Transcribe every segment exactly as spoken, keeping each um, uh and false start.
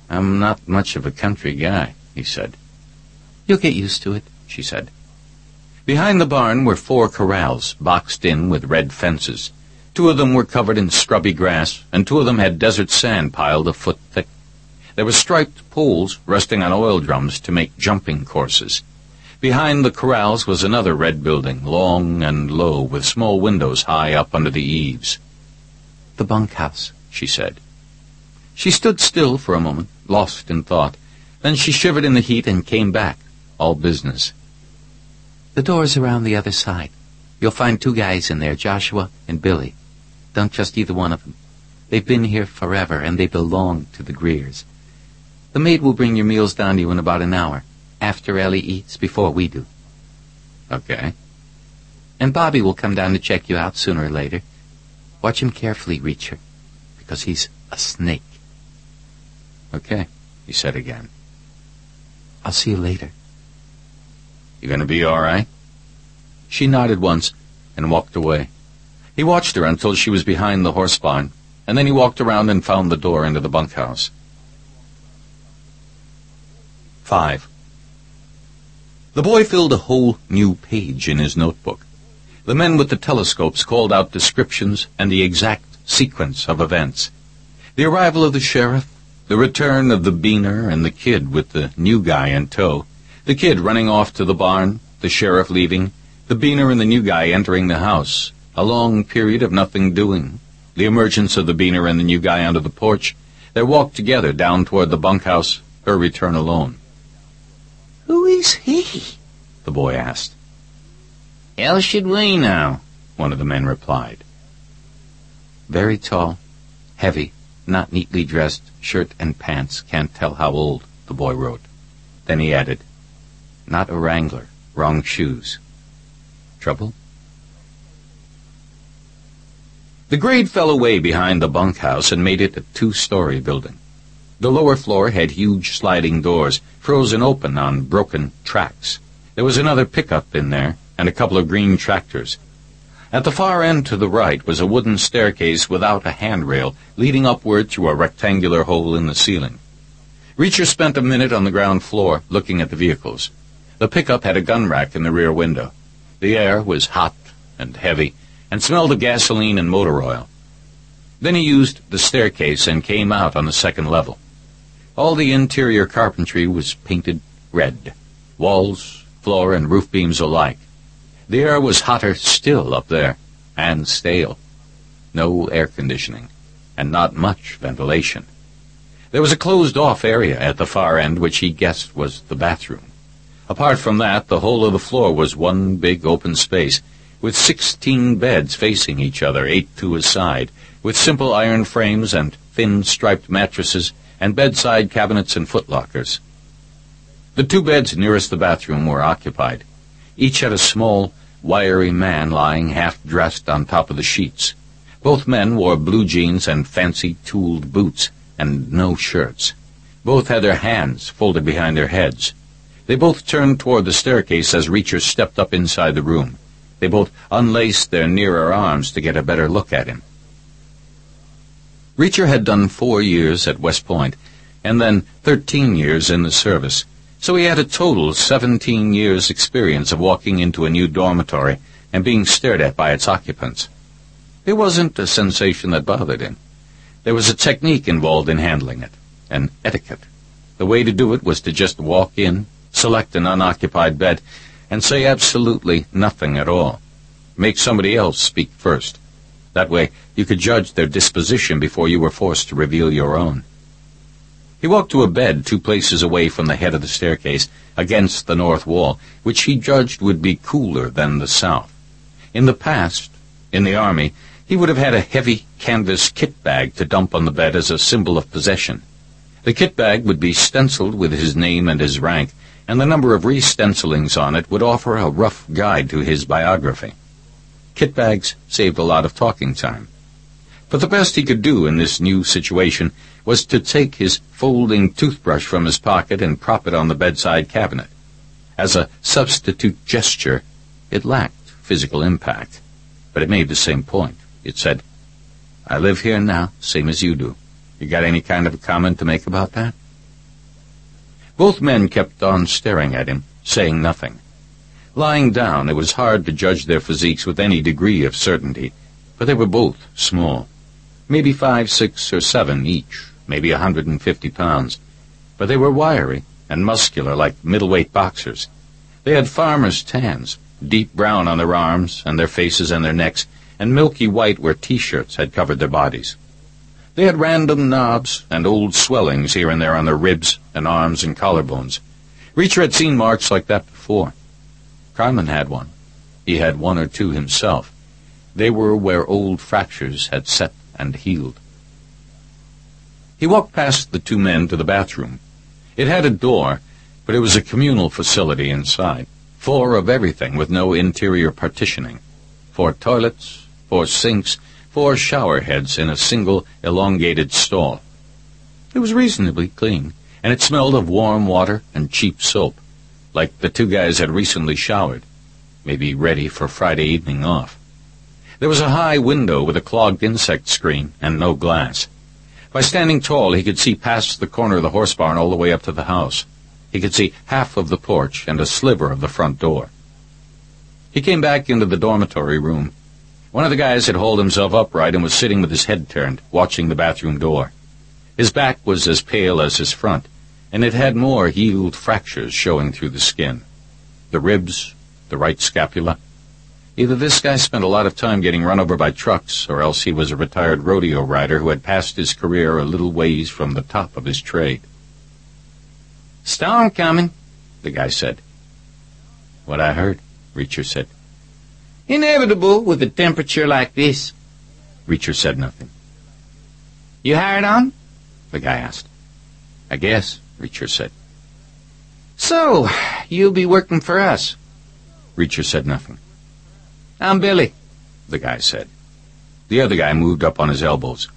I'm not much of a country guy, he said. You'll get used to it, she said. Behind the barn were four corrals, boxed in with red fences. Two of them were covered in scrubby grass, and two of them had desert sand piled a foot thick. There were striped poles resting on oil drums to make jumping courses. Behind the corrals was another red building, long and low, with small windows high up under the eaves. The bunkhouse, she said. She stood still for a moment, lost in thought. Then she shivered in the heat and came back, all business. The door's around the other side. You'll find two guys in there, Joshua and Billy. Don't trust either one of them. They've been here forever, and they belong to the Greers. The maid will bring your meals down to you in about an hour, after Ellie eats, before we do. Okay. And Bobby will come down to check you out sooner or later. Watch him carefully, Reacher, because he's a snake. Okay, he said again. I'll see you later. You gonna be all right? She nodded once and walked away. He watched her until she was behind the horse barn, and then he walked around and found the door into the bunkhouse. Five. The boy filled a whole new page in his notebook. The men with the telescopes called out descriptions and the exact sequence of events. The arrival of the sheriff, the return of the beaner and the kid with the new guy in tow, the kid running off to the barn, the sheriff leaving, the beaner and the new guy entering the house, a long period of nothing doing, the emergence of the beaner and the new guy onto the porch, their walk together down toward the bunkhouse, her return alone. Who is he? The boy asked. How should we know? One of the men replied. Very tall, heavy, not neatly dressed, shirt and pants, can't tell how old, the boy wrote. Then he added, not a wrangler, wrong shoes. Trouble? The grade fell away behind the bunkhouse and made it a two-story building. The lower floor had huge sliding doors, frozen open on broken tracks. There was another pickup in there, and a couple of green tractors. At the far end to the right was a wooden staircase without a handrail, leading upward through a rectangular hole in the ceiling. Reacher spent a minute on the ground floor, looking at the vehicles. The pickup had a gun rack in the rear window. The air was hot and heavy, and smelled of gasoline and motor oil. Then he used the staircase and came out on the second level. All the interior carpentry was painted red, walls, floor, and roof beams alike. The air was hotter still up there, and stale. No air conditioning, and not much ventilation. There was a closed-off area at the far end which he guessed was the bathroom. Apart from that, the whole of the floor was one big open space, with sixteen beds facing each other, eight to a side, with simple iron frames and thin striped mattresses and bedside cabinets and footlockers. The two beds nearest the bathroom were occupied. Each had a small, wiry man lying half-dressed on top of the sheets. Both men wore blue jeans and fancy tooled boots, and no shirts. Both had their hands folded behind their heads. They both turned toward the staircase as Reacher stepped up inside the room. They both unlaced their nearer arms to get a better look at him. Reacher had done four years at West Point, and then thirteen years in the service, so he had a total seventeen years' experience of walking into a new dormitory and being stared at by its occupants. It wasn't a sensation that bothered him. There was a technique involved in handling it, an etiquette. The way to do it was to just walk in, select an unoccupied bed, and say absolutely nothing at all. Make somebody else speak first. That way, you could judge their disposition before you were forced to reveal your own. He walked to a bed two places away from the head of the staircase, against the north wall, which he judged would be cooler than the south. In the past, in the Army, he would have had a heavy canvas kit bag to dump on the bed as a symbol of possession. The kit bag would be stenciled with his name and his rank, and the number of re-stencilings on it would offer a rough guide to his biography. Kit bags saved a lot of talking time. But the best he could do in this new situation was to take his folding toothbrush from his pocket and prop it on the bedside cabinet. As a substitute gesture, it lacked physical impact, but it made the same point. It said, "I live here now, same as you do. You got any kind of a comment to make about that?" Both men kept on staring at him, saying nothing. Lying down, it was hard to judge their physiques with any degree of certainty, but they were both small. Maybe five, six, or seven each, maybe a hundred and fifty pounds. But they were wiry and muscular like middleweight boxers. They had farmers' tans, deep brown on their arms and their faces and their necks, and milky white where T-shirts had covered their bodies. They had random knobs and old swellings here and there on their ribs and arms and collarbones. Reacher had seen marks like that before. Carmen had one. He had one or two himself. They were where old fractures had set and healed. He walked past the two men to the bathroom. It had a door, but it was a communal facility inside. Four of everything with no interior partitioning. Four toilets, four sinks, four shower heads in a single elongated stall. It was reasonably clean, and it smelled of warm water and cheap soap, like the two guys had recently showered, maybe ready for Friday evening off. There was a high window with a clogged insect screen and no glass. By standing tall, he could see past the corner of the horse barn all the way up to the house. He could see half of the porch and a sliver of the front door. He came back into the dormitory room. One of the guys had hauled himself upright and was sitting with his head turned, watching the bathroom door. His back was as pale as his front, and it had more healed fractures showing through the skin. The ribs, the right scapula. Either this guy spent a lot of time getting run over by trucks, or else he was a retired rodeo rider who had passed his career a little ways from the top of his trade. "Storm coming," the guy said. "What I heard," Reacher said. "Inevitable with a temperature like this." Reacher said nothing. "You hired on?" the guy asked. "I guess," Reacher said. "So, you'll be working for us?" Reacher said nothing. "I'm Billy," the guy said. The other guy moved up on his elbows.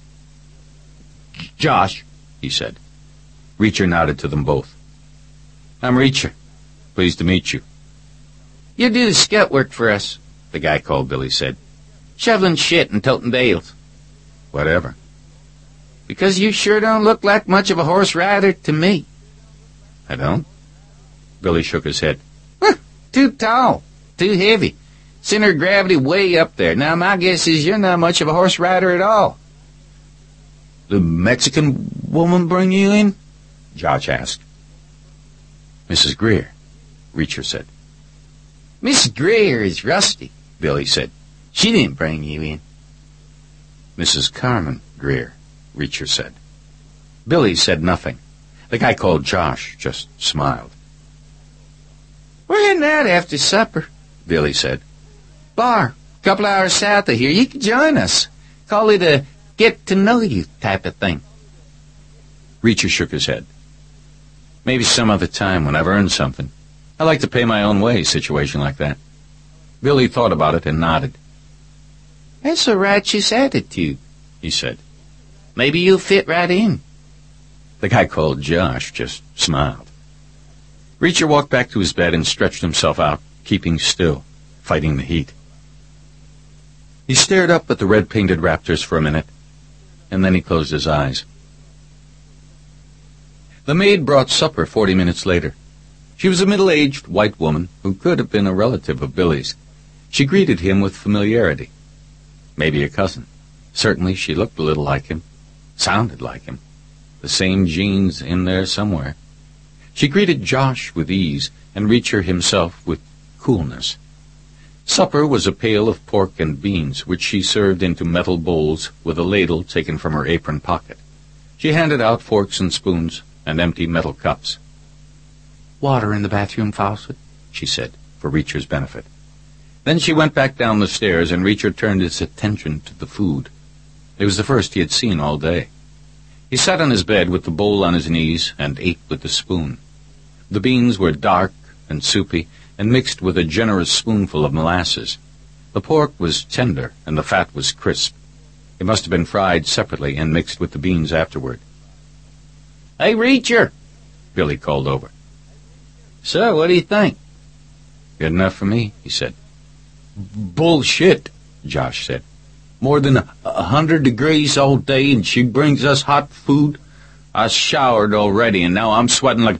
"Josh," he said. Reacher nodded to them both. "I'm Reacher. Pleased to meet you." "You do the scout work for us," the guy called Billy said. "Shoveling shit and toting bales." "Whatever." "Because you sure don't look like much of a horse rider to me." "I don't?" Billy shook his head. "Too tall, too heavy. Center of gravity way up there. Now my guess is you're not much of a horse rider at all." "The Mexican woman bring you in?" Josh asked. "Missus Greer," Reacher said. "Miss Greer is rusty," Billy said. "She didn't bring you in." "Missus Carmen Greer," Reacher said. Billy said nothing. The guy called Josh just smiled. "We're heading out after supper," Billy said. "Bar, a couple hours south of here. You can join us. Call it a get-to-know-you type of thing." Reacher shook his head. "Maybe some other time when I've earned something. I like to pay my own way, situation like that." Billy thought about it and nodded. "That's a righteous attitude," he said. "Maybe you'll fit right in." The guy called Josh just smiled. Reacher walked back to his bed and stretched himself out, keeping still, fighting the heat. He stared up at the red-painted raptors for a minute, and then he closed his eyes. The maid brought supper forty minutes later. She was a middle-aged white woman who could have been a relative of Billy's. She greeted him with familiarity. Maybe a cousin. Certainly she looked a little like him, sounded like him. The same genes in there somewhere. She greeted Josh with ease, and Reacher himself with coolness. Supper was a pail of pork and beans, which she served into metal bowls with a ladle taken from her apron pocket. She handed out forks and spoons and empty metal cups. "Water in the bathroom faucet," she said, for Reacher's benefit. Then she went back down the stairs, and Reacher turned his attention to the food. It was the first he had seen all day. He sat on his bed with the bowl on his knees and ate with the spoon. The beans were dark and soupy and mixed with a generous spoonful of molasses. The pork was tender and the fat was crisp. It must have been fried separately and mixed with the beans afterward. "Hey, Reacher," Billy called over. "So, what do you think?" "Good enough for me," he said. "Bullshit," Josh said. "More than a, a hundred degrees all day, and she brings us hot food. I showered already, and now I'm sweating like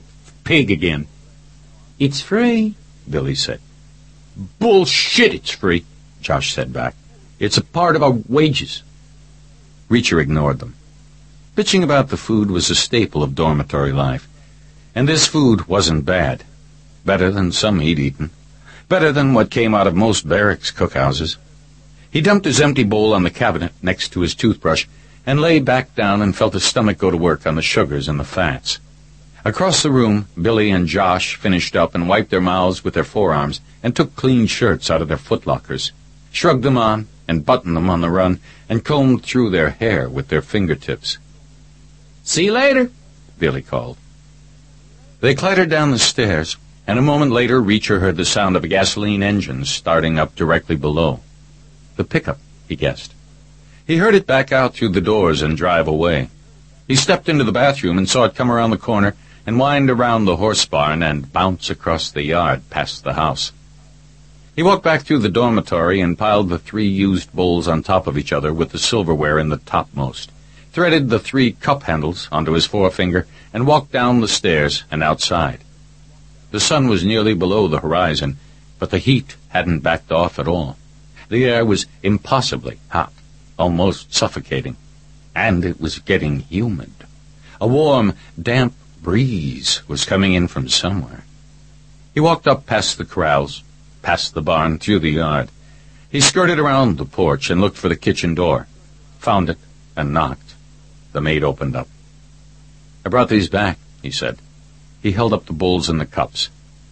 pig again." "It's free," Billy said. "Bullshit, it's free," Josh said back. "It's a part of our wages." Reacher ignored them. Bitching about the food was a staple of dormitory life. And this food wasn't bad. Better than some he'd eaten. Better than what came out of most barracks cookhouses. He dumped his empty bowl on the cabinet next to his toothbrush and lay back down and felt his stomach go to work on the sugars and the fats. Across the room, Billy and Josh finished up and wiped their mouths with their forearms and took clean shirts out of their footlockers, shrugged them on and buttoned them on the run, and combed through their hair with their fingertips. "See you later," Billy called. They clattered down the stairs, and a moment later Reacher heard the sound of a gasoline engine starting up directly below. The pickup, he guessed. He heard it back out through the doors and drive away. He stepped into the bathroom and saw it come around the corner and wind around the horse barn and bounce across the yard past the house. He walked back through the dormitory and piled the three used bowls on top of each other with the silverware in the topmost, threaded the three cup handles onto his forefinger, and walked down the stairs and outside. The sun was nearly below the horizon, but the heat hadn't backed off at all. The air was impossibly hot, almost suffocating, and it was getting humid. A warm, damp breeze was coming in from somewhere. He walked up past the corrals, past the barn, through the yard. He skirted around the porch and looked for the kitchen door, found it, and knocked. The maid opened up. "I brought these back," he said. He held up the bowls and the cups.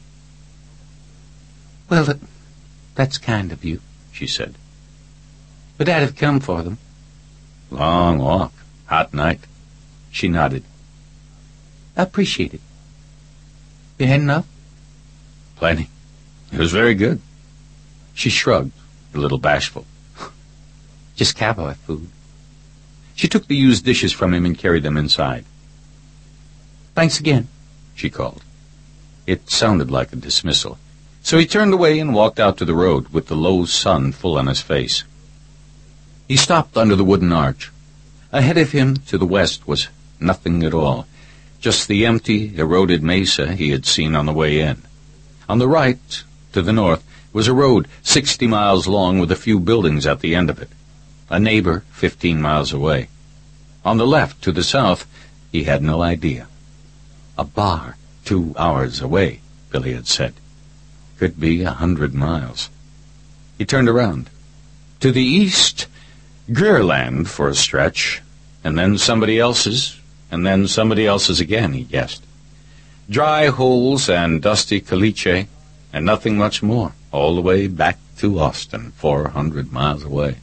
"Well, that, that's kind of you," she said. "But I'd have come for them." "Long walk. Hot night." She nodded. "I appreciate it. You had enough?" "Plenty. It was very good." She shrugged, a little bashful. "Just cowboy food." She took the used dishes from him and carried them inside. "Thanks again," she called. It sounded like a dismissal, so he turned away and walked out to the road with the low sun full on his face. He stopped under the wooden arch. Ahead of him, to the west, was nothing at all, just the empty, eroded mesa he had seen on the way in. On the right, to the north, was a road sixty miles long with a few buildings at the end of it. A neighbor fifteen miles away. On the left, to the south, he had no idea. A bar two hours away, Billy had said. Could be a hundred miles. He turned around. To the east, Greerland for a stretch, and then somebody else's, and then somebody else's again, he guessed. Dry holes and dusty caliche, and nothing much more, all the way back to Austin, four hundred miles away.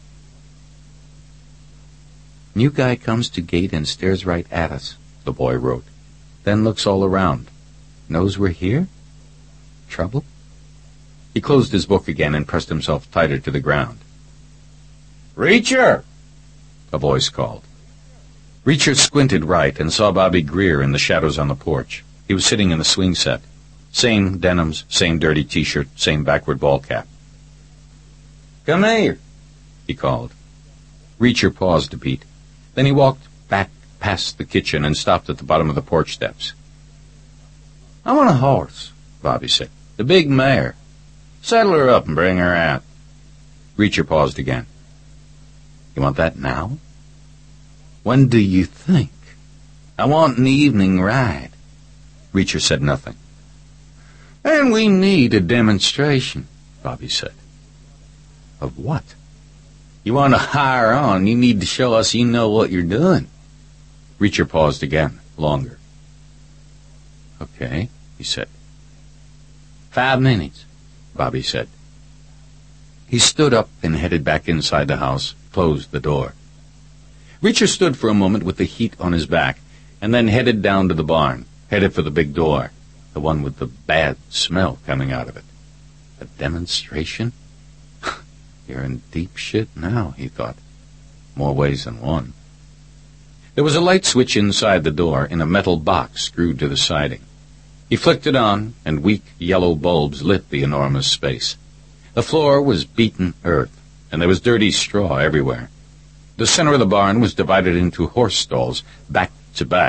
New guy comes to gate and stares right at us, the boy wrote, then looks all around. Knows we're here? Trouble? He closed his book again and pressed himself tighter to the ground. "Reacher!" a voice called. Reacher squinted right and saw Bobby Greer in the shadows on the porch. He was sitting in the swing set. Same denims, same dirty T-shirt, same backward ball cap. "Come here," he called. Reacher paused a beat. Then he walked back past the kitchen and stopped at the bottom of the porch steps. "I want a horse," Bobby said. "The big mare. Saddle her up and bring her out." Reacher paused again. "You want that now?" "When do you think?" "I want an evening ride." Reacher said nothing. "And we need a demonstration," Bobby said. "Of what?" "You want to hire on, you need to show us you know what you're doing." Reacher paused again, longer. "Okay," he said. "Five minutes," Bobby said. He stood up and headed back inside the house, closed the door. Reacher stood for a moment with the heat on his back, and then headed down to the barn, headed for the big door, the one with the bad smell coming out of it. A demonstration? You're in deep shit now, he thought. More ways than one. There was a light switch inside the door in a metal box screwed to the siding. He flicked it on, and weak yellow bulbs lit the enormous space. The floor was beaten earth, and there was dirty straw everywhere. The center of the barn was divided into horse stalls, back to back,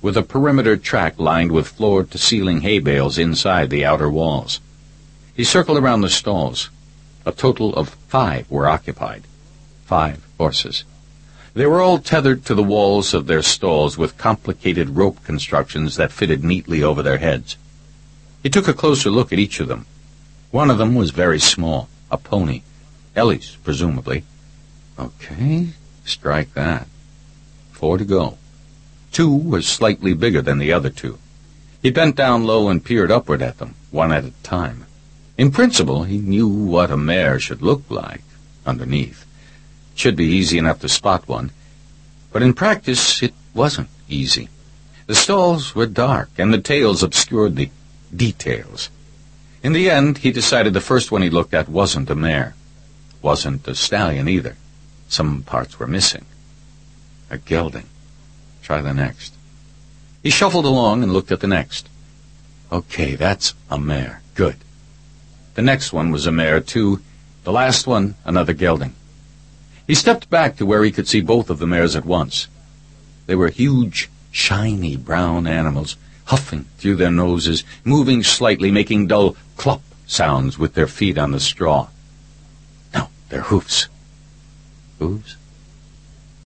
with a perimeter track lined with floor-to-ceiling hay bales inside the outer walls. He circled around the stalls. A total of five were occupied. Five horses. They were all tethered to the walls of their stalls with complicated rope constructions that fitted neatly over their heads. He took a closer look at each of them. One of them was very small, a pony. Ellie's, presumably. Okay, strike that. Four to go. Two were slightly bigger than the other two. He bent down low and peered upward at them, one at a time. In principle, he knew what a mare should look like underneath. It should be easy enough to spot one. But in practice, it wasn't easy. The stalls were dark, and the tails obscured the details. In the end, he decided the first one he looked at wasn't a mare. Wasn't a stallion either. Some parts were missing. A gelding. Try the next. He shuffled along and looked at the next. Okay, that's a mare. Good. The next one was a mare, too. The last one, another gelding. He stepped back to where he could see both of the mares at once. They were huge, shiny brown animals, huffing through their noses, moving slightly, making dull clop sounds with their feet on the straw. No, their hoofs. Hooves?